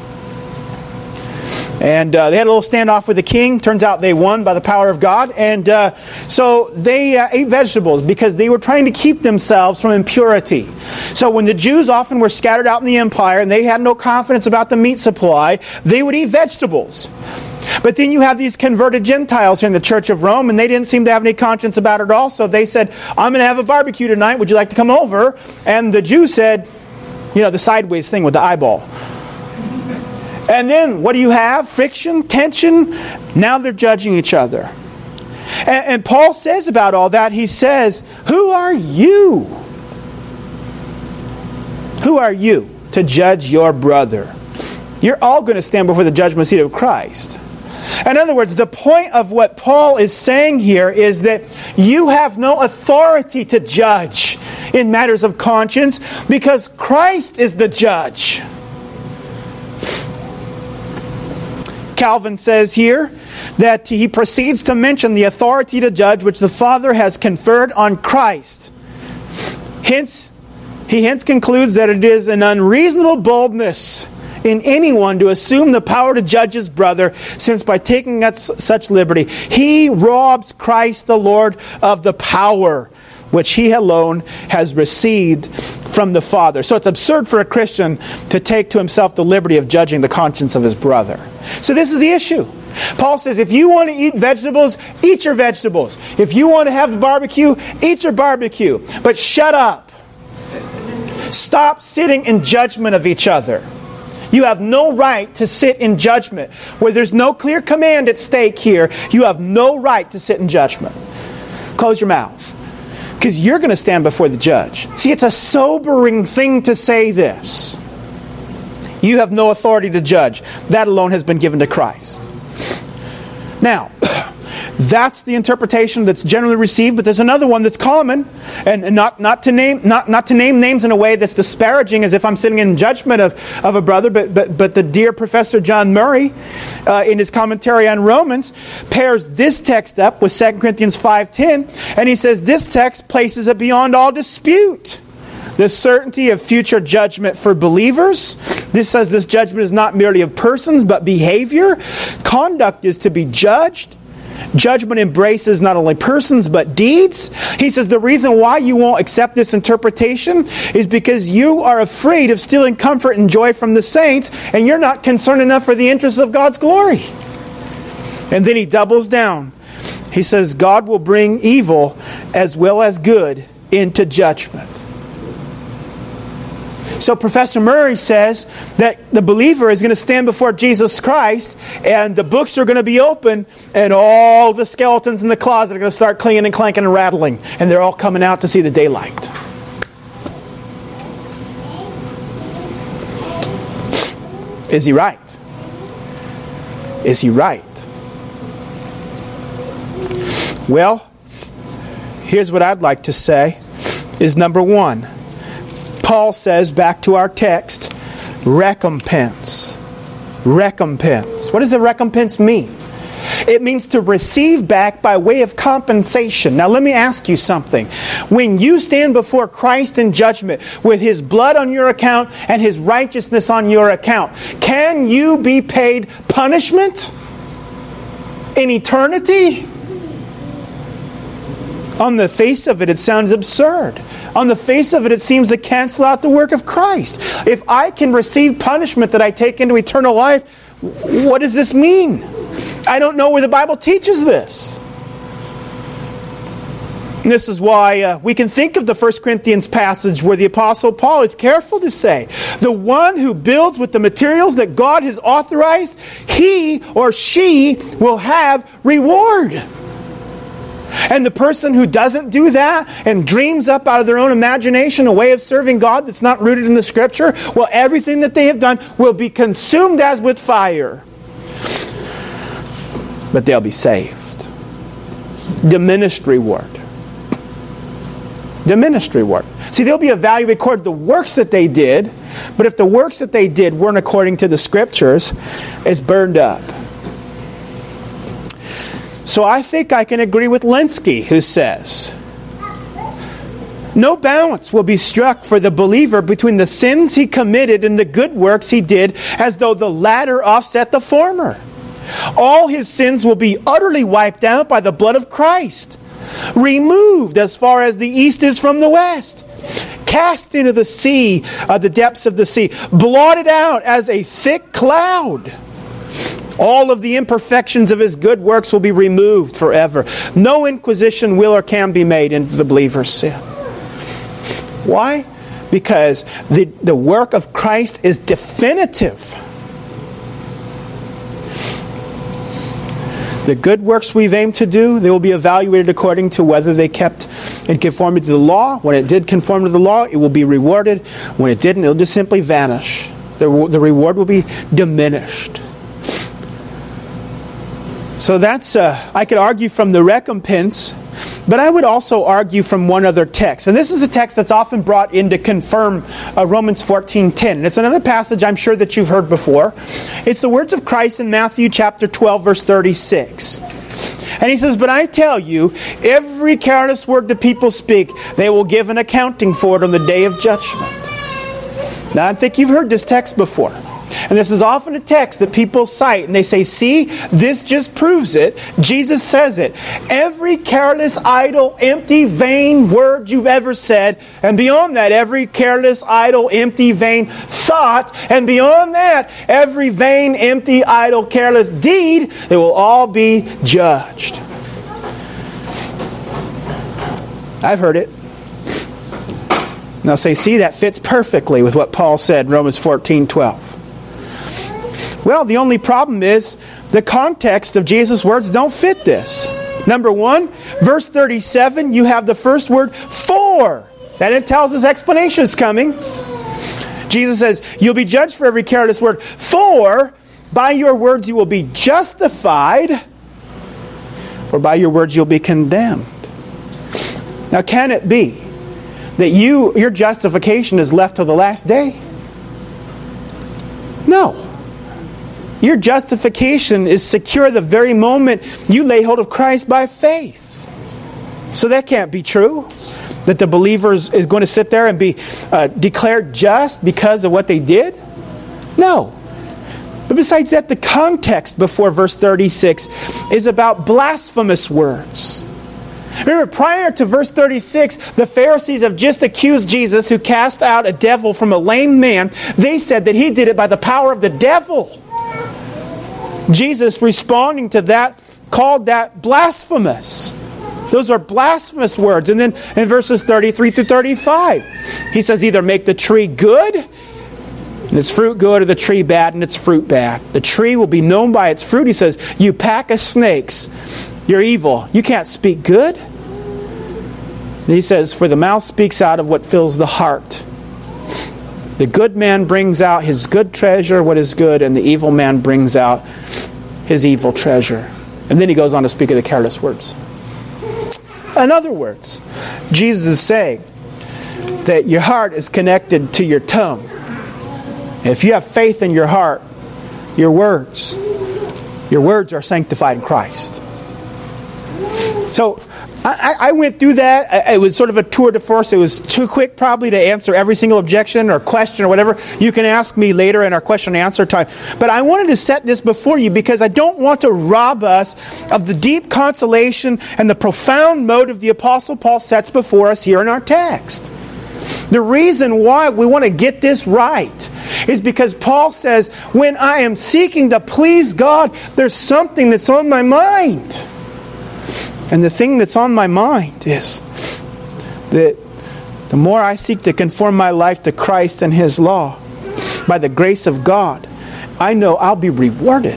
And they had a little standoff with the king. Turns out they won by the power of God. And so they ate vegetables because they were trying to keep themselves from impurity. So when the Jews often were scattered out in the empire and they had no confidence about the meat supply, they would eat vegetables. But then you have these converted Gentiles here in the Church of Rome, and they didn't seem to have any conscience about it at all. So they said, I'm going to have a barbecue tonight. Would you like to come over? And the Jews said, you know, the sideways thing with the eyeball. And then what do you have? Friction, tension. Now they're judging each other. And Paul says about all that, he says, who are you? Who are you to judge your brother? You're all going to stand before the judgment seat of Christ. In other words, the point of what Paul is saying here is that you have no authority to judge in matters of conscience because Christ is the judge. Calvin says here that he proceeds to mention the authority to judge which the Father has conferred on Christ. He hence concludes that it is an unreasonable boldness in anyone to assume the power to judge his brother, since by taking such liberty, he robs Christ the Lord of the power which he alone has received from the Father. So it's absurd for a Christian to take to himself the liberty of judging the conscience of his brother. So this is the issue. Paul says, if you want to eat vegetables, eat your vegetables. If you want to have barbecue, eat your barbecue. But shut up. Stop sitting in judgment of each other. You have no right to sit in judgment. Where there's no clear command at stake here, you have no right to sit in judgment. Close your mouth. Because you're going to stand before the judge. See, it's a sobering thing to say this. You have no authority to judge. That alone has been given to Christ. Now, that's the interpretation that's generally received, but there's another one that's common, and not to name names in a way that's disparaging, as if I'm sitting in judgment of a brother. But the dear Professor John Murray, in his commentary on Romans, pairs this text up with 2 Corinthians 5:10, and he says this text places it beyond all dispute. The certainty of future judgment for believers. This says this judgment is not merely of persons, but behavior. Conduct is to be judged. Judgment embraces not only persons, but deeds. He says the reason why you won't accept this interpretation is because you are afraid of stealing comfort and joy from the saints, and you're not concerned enough for the interests of God's glory. And then he doubles down. He says God will bring evil as well as good into judgment. So Professor Murray says that the believer is going to stand before Jesus Christ, and the books are going to be open, and all the skeletons in the closet are going to start clinging and clanking and rattling, and they're all coming out to see the daylight. Is he right? Is he right? Well, here's what I'd like to say is number one. Paul says, back to our text, recompense. Recompense. What does a recompense mean? It means to receive back by way of compensation. Now let me ask you something. When you stand before Christ in judgment with His blood on your account and His righteousness on your account, can you be paid punishment in eternity? On the face of it, it sounds absurd. On the face of it, it seems to cancel out the work of Christ. If I can receive punishment that I take into eternal life, what does this mean? I don't know where the Bible teaches this. And this is why we can think of the 1 Corinthians passage where the Apostle Paul is careful to say, the one who builds with the materials that God has authorized, he or she will have reward. And the person who doesn't do that and dreams up out of their own imagination a way of serving God that's not rooted in the Scripture, well, everything that they have done will be consumed as with fire. But they'll be saved. Diminished reward. Diminished reward. See, they'll be evaluated according to the works that they did, but if the works that they did weren't according to the Scriptures, it's burned up. So I think I can agree with Lenski, who says, no balance will be struck for the believer between the sins he committed and the good works he did, as though the latter offset the former. All his sins will be utterly wiped out by the blood of Christ, removed as far as the east is from the west, cast into the sea, the depths of the sea, blotted out as a thick cloud. All of the imperfections of his good works will be removed forever. No inquisition will or can be made into the believer's sin. Why? Because the work of Christ is definitive. The good works we've aimed to do, they will be evaluated according to whether they kept in conformity to the law. When it did conform to the law, it will be rewarded. When it didn't, it will just simply vanish. The reward will be diminished. So that's, I could argue from the recompense But I would also argue from one other text. And this is a text that's often brought in to confirm Romans 14:10. And it's another passage I'm sure that you've heard before. It's the words of Christ in Matthew chapter 12, verse 36. And he says, "But I tell you, every careless word that people speak, they will give an accounting for it on the day of judgment." Now, I think you've heard this text before. And this is often a text that people cite, and they say, "See, this just proves it. Jesus says it. Every careless, idle, empty, vain word you've ever said, and beyond that, every careless, idle, empty, vain thought, and beyond that, every vain, empty, idle, careless deed, they will all be judged." I've heard it. Now say, "See, that fits perfectly with what Paul said in Romans 14:12. Well, the only problem is the context of Jesus' words don't fit this. Number one, verse 37, you have the first word, "for." That tells us explanation is coming. Jesus says, "You'll be judged for every careless word. For by your words you will be justified, or by your words you'll be condemned." Now, can it be that your justification is left till the last day? No. Your justification is secure the very moment you lay hold of Christ by faith. So that can't be true, that the believer is going to sit there and be declared just because of what they did? No. But besides that, the context before verse 36 is about blasphemous words. Remember, prior to verse 36, the Pharisees have just accused Jesus, who cast out a devil from a lame man. They said that he did it by the power of the devil. Jesus, responding to that, called that blasphemous. Those are blasphemous words. And then in verses 33 through 35, he says, either make the tree good and its fruit good, or the tree bad and its fruit bad. The tree will be known by its fruit. He says, you pack of snakes, you're evil. You can't speak good. And he says, for the mouth speaks out of what fills the heart. The good man brings out his good treasure, what is good, and the evil man brings out his evil treasure. And then he goes on to speak of the careless words. In other words, Jesus is saying that your heart is connected to your tongue. And if you have faith in your heart, your words are sanctified in Christ. So I went through that. It was sort of a tour de force. It was too quick probably to answer every single objection or question or whatever. You can ask me later in our question and answer time. But I wanted to set this before you because I don't want to rob us of the deep consolation and the profound motive the Apostle Paul sets before us here in our text. The reason why we want to get this right is because Paul says, when I am seeking to please God, there's something that's on my mind. And the thing that's on my mind is that the more I seek to conform my life to Christ and His law, by the grace of God, I know I'll be rewarded.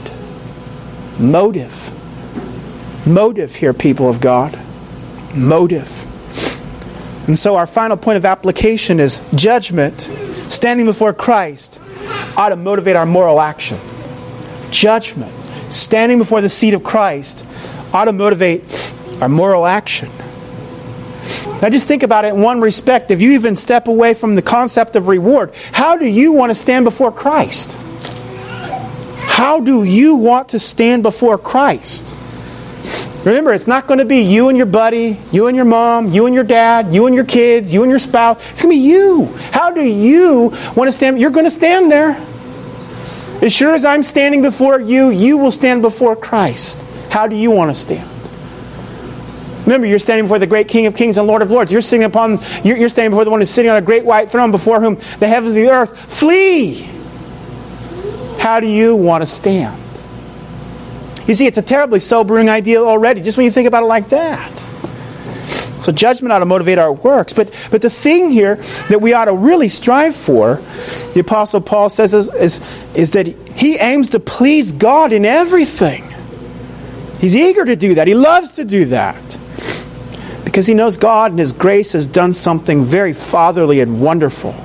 Motive. Motive here, people of God. Motive. And so our final point of application is judgment, standing before Christ, ought to motivate our moral action. Judgment, standing before the seat of Christ, ought to motivate our moral action. Now just think about it in one respect. If you even step away from the concept of reward, how do you want to stand before Christ? How do you want to stand before Christ? Remember, it's not going to be you and your buddy, you and your mom, you and your dad, you and your kids, you and your spouse. It's going to be you. How do you want to stand? You're going to stand there. As sure as I'm standing before you, you will stand before Christ. How do you want to stand? Remember, you're standing before the great King of Kings and Lord of Lords. You're standing before the one who's sitting on a great white throne, before whom the heavens and the earth flee. How do you want to stand? You see, it's a terribly sobering idea already, just when you think about it like that. So judgment ought to motivate our works. But the thing here that we ought to really strive for, the Apostle Paul says, is that he aims to please God in everything. He's eager to do that. He loves to do that. Because he knows God and His grace has done something very fatherly and wonderful.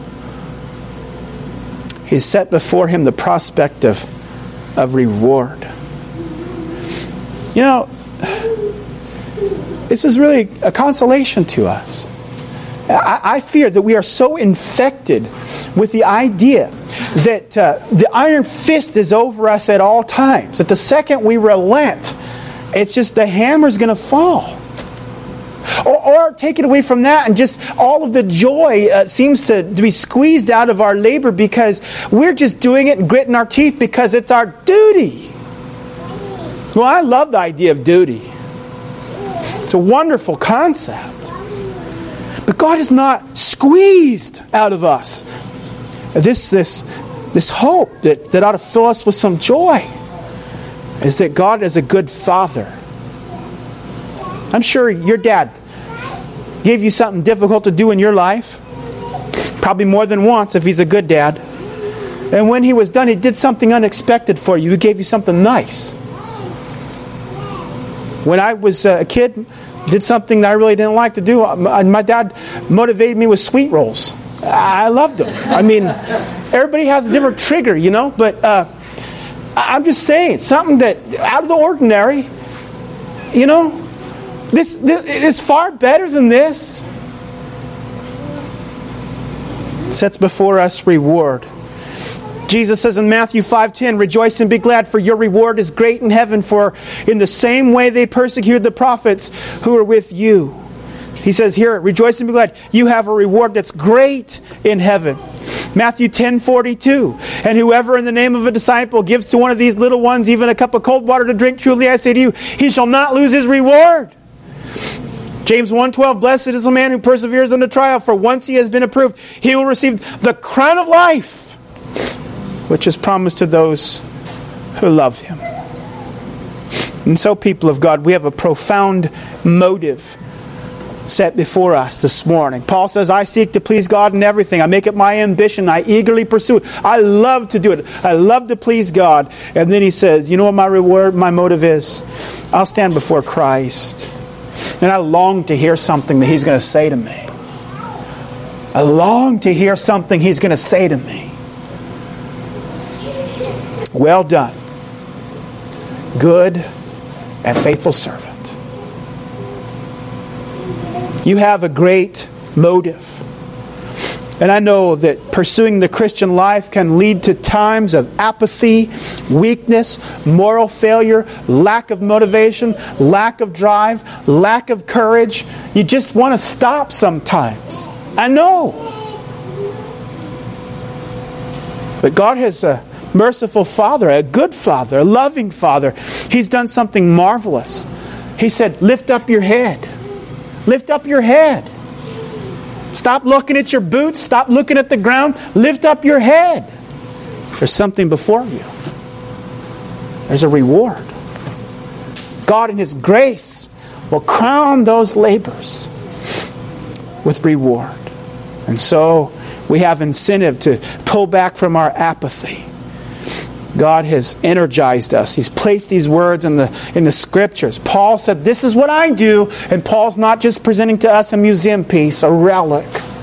He's set before him the prospect of reward. You know, This is really a consolation to us. I fear that we are so infected with the idea that the iron fist is over us at all times. That the second we relent, it's just the hammer's going to fall. Or take it away from that and just all of the joy seems to be squeezed out of our labor because we're just doing it and gritting our teeth because it's our duty. Well, I love the idea of duty. It's a wonderful concept. But God is not squeezed out of us this hope that ought to fill us with some joy is that God is a good Father. I'm sure your dad gave you something difficult to do in your life. Probably more than once if he's a good dad. And when he was done, he did something unexpected for you. He gave you something nice. When I was a kid, did something that I really didn't like to do. My dad motivated me with sweet rolls. I loved them. I mean, everybody has a different trigger, you know. But I'm just saying, something that out of the ordinary, you know. This is far better than this. Sets before us reward. Jesus says in Matthew 5:10, "Rejoice and be glad, for your reward is great in heaven, for in the same way they persecuted the prophets who were with you." He says here, rejoice and be glad. You have a reward that's great in heaven. Matthew 10:42, "And whoever in the name of a disciple gives to one of these little ones even a cup of cold water to drink, truly I say to you, he shall not lose his reward." James 1:12, "Blessed is the man who perseveres under trial, for once he has been approved, he will receive the crown of life, which is promised to those who love him." And so, people of God, we have a profound motive set before us this morning. Paul says, "I seek to please God in everything. I make it my ambition. I eagerly pursue it. I love to do it. I love to please God." And then he says, you know what my reward, my motive is? I'll stand before Christ. And I long to hear something that he's going to say to me. I long to hear something he's going to say to me. "Well done, good and faithful servant." You have a great motive. And I know that pursuing the Christian life can lead to times of apathy, weakness, moral failure, lack of motivation, lack of drive, lack of courage. You just want to stop sometimes. I know. But God has a merciful Father, a good Father, a loving Father. He's done something marvelous. He said, lift up your head. Lift up your head. Stop looking at your boots. Stop looking at the ground. Lift up your head. There's something before you. There's a reward. God in His grace will crown those labors with reward. And so we have incentive to pull back from our apathy. God has energized us. He's placed these words in the Scriptures. Paul said, this is what I do. And Paul's not just presenting to us a museum piece, a relic.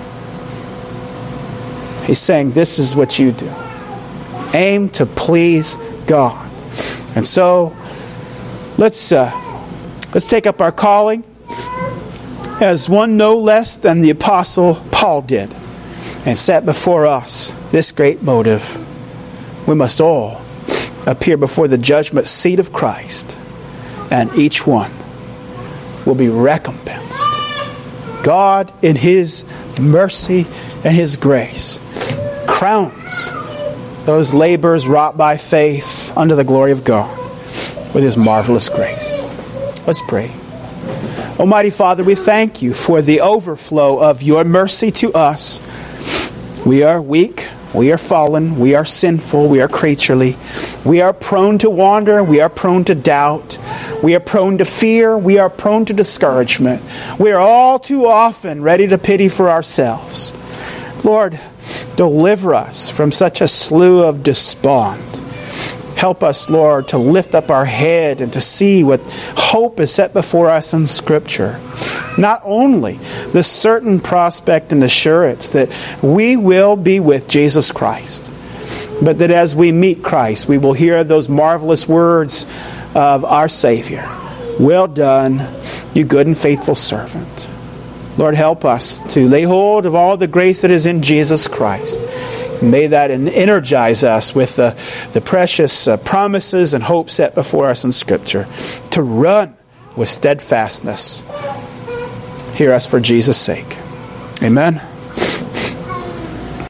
He's saying, this is what you do. Aim to please God. And so, let's take up our calling as one no less than the Apostle Paul did, and set before us this great motive. We must all appear before the judgment seat of Christ, and each one will be recompensed. God, in His mercy and His grace, crowns those labors wrought by faith unto the glory of God with His marvelous grace. Let's pray. Almighty Father, we thank You for the overflow of Your mercy to us. We are weak. We are fallen, we are sinful, we are creaturely. We are prone to wander, we are prone to doubt. We are prone to fear, we are prone to discouragement. We are all too often ready to pity for ourselves. Lord, deliver us from such a slough of despond. Help us, Lord, to lift up our head and to see what hope is set before us in Scripture. Not only the certain prospect and assurance that we will be with Jesus Christ, but that as we meet Christ, we will hear those marvelous words of our Savior. Well done, you good and faithful servant. Lord, help us to lay hold of all the grace that is in Jesus Christ. May that energize us with the precious promises and hope set before us in Scripture, to run with steadfastness. Hear us for Jesus' sake. Amen.